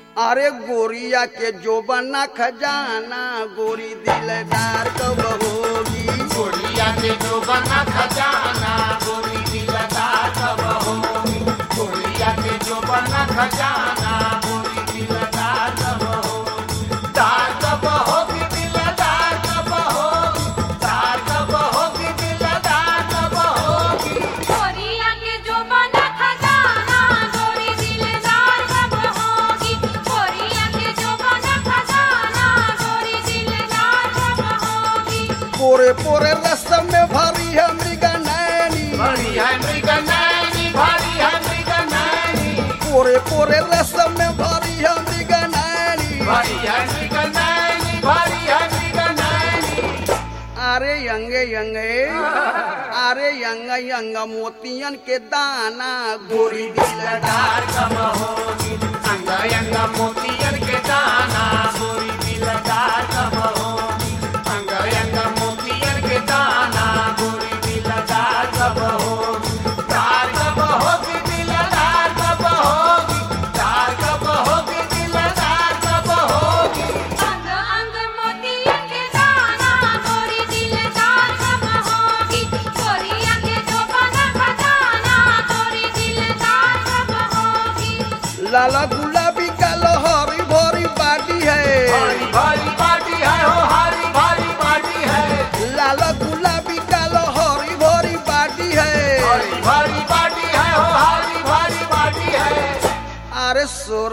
अरे गोरिया के जोबना खजाना गोरी दिलदार कब होगी। गोरिया के जोबना खजाना गोरी दिलदार कब होगी। गोरिया के जोबना खजाना गोरी दिलदार कब होगी। दार कब होगी दिलदार कब होगी। दार कब होगी दिलदार कब होगी। गोरिया के जोबना खजाना गोरी दिलदार कब होगी। गोरिया के जोबना खजाना गोरी दिलदार कब होगी। पोरे पोरे रस में भरी है मृग नैनी। भरी है मृग नैनी भरी है मृग नैनी। पोरे पोरे रस में भरी है मृग नैनी। भरी है मृग नैनी भरी है मृग नैनी। अरे यंगे यंगे अरे यंग यंग मोतियन के दाना गोरी दिलदार दिलदार कब होगी। अंग अंग मोतियन के दाना गोरी दिलदार कब होगी। अंग अंग मोतियन के दाना गोरी दिलदार कब होगी। दार कब होगी दिलदार कब होगी। दार कब होगी दिलदार कब होगी। अंग अंग मोतियन के दाना गोरी दिलदार कब होगी। गोरिया के जोबना खजाना गोरी दिलदार कब होगी। लाला गुलाबी कालो हरी भरी बाटी है। हरी भरी बाटी है हो हरी भरी बाटी है। लाला गुलाबी कालो हरी भरी बाटी है। हरी भरी बाटी है हो हरी भरी बाटी है। अरे सोर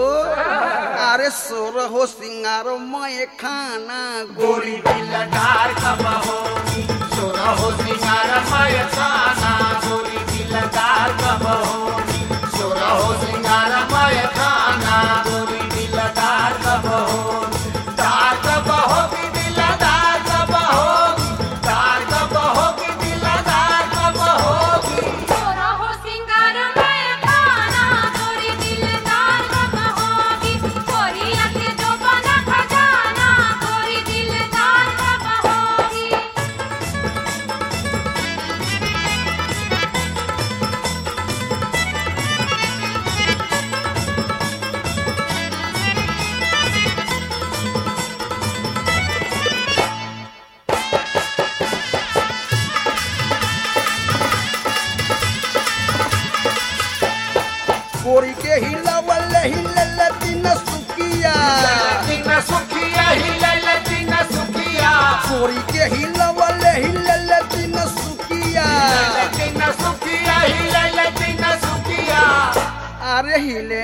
हो सिंगारो मैं खाना गोरी दिलदार कब होगी। सोरा हो सिंगार मय खाना गोरी दिलदार कब होगी। सोरा हो सिंगार मय खाना गोरी दिलदार कब होगी। दार कब होगी दिलदार कब होगी। दार कब होगी दिलदार कब होगी। सोरा हो सिंगार मैं खाना गोरी दिलदार कब होगी। गोरिया के जोबना खजाना गोरी दिलदार कब होगी। गोरी के हिलवल हिलल दिन सुकिया। दिन सुखिया हिलल दिन सुखिया। गोरी के हिलवल हिलल दिन सुकिया। दिन सुखिया हिलल दिन सुखिया। अरे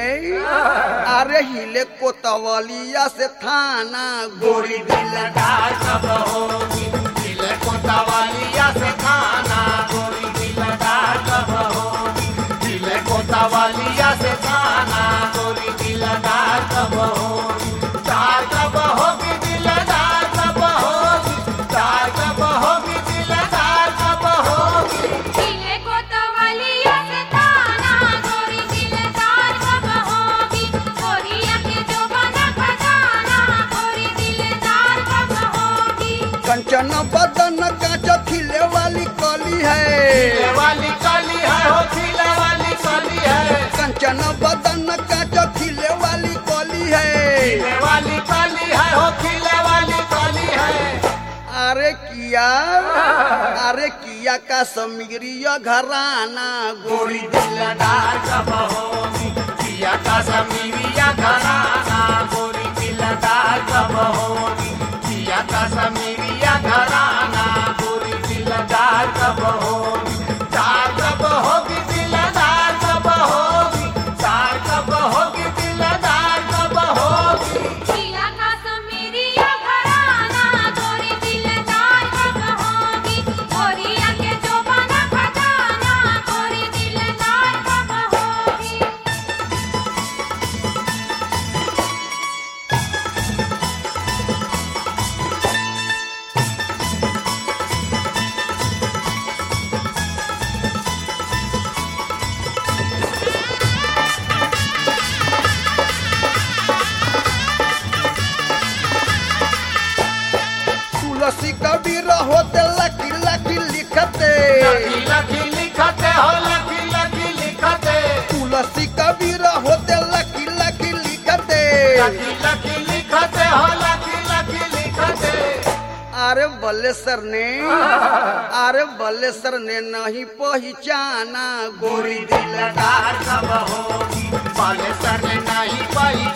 हिले कोतवलिया से थाना गोरी दिलदार कब होगी। दिल को तवालिया से खाना गोरी दिलदार कब होगी। दिल को तवालिया से खाना गोरी दिलदार कब होगी। दार कब होगी दिलदार कब होगी। दार कब होगी दिलदार कब होगी। हिले को तवलिया से थाना गोरी दिलदार कब होगी। गोरिया के जोबना खजाना गोरी दिलदार कब होगी। कंचन बदन कांच खिले वाली कली है। खिले वाली कली है हो खिले वाली कली है। कंचन बदन कांच खिले वाली कली है। खिले वाली कली है हो खिले वाली कली है। अरे किया का समीरिया घराना गोरी दिलदार कब होगी। किया का समीरिया घराना गोरी दिलदार कब होगी। किया का समीरिया घराना गोरी दिलदार कब होगी। दार कब होगी दिलदार कब होगी। दार कब होगी दिलदार कब होगी। किया का समीरिया घराना गोरी दिलदार कब होगी। गोरिया के जोबना खजाना गोरी दिलदार कब होगी। लखी लखी लिखते हो लखी लखी लिखते अरे बल्लेसर ने नहीं पहचाना गोरी दिलदार दिलदार कब होगी बालेश्वर ने नहीं पहचाना